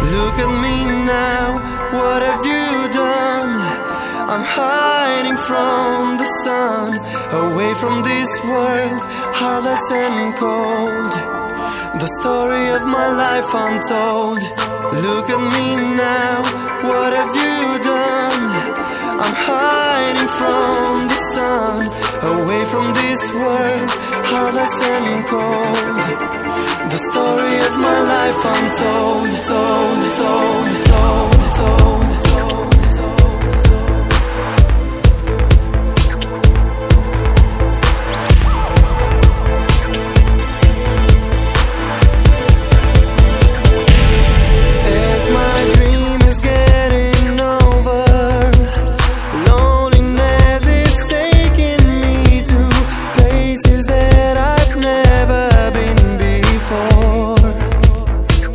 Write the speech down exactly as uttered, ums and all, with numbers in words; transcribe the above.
Look at me now, what have you done? I'm hiding from the sun, away from this world, heartless and cold. The story of my life untold. Look at me now, what have you done? I'm hiding from the sun, away from this world, heartless and cold. The story of my life untold.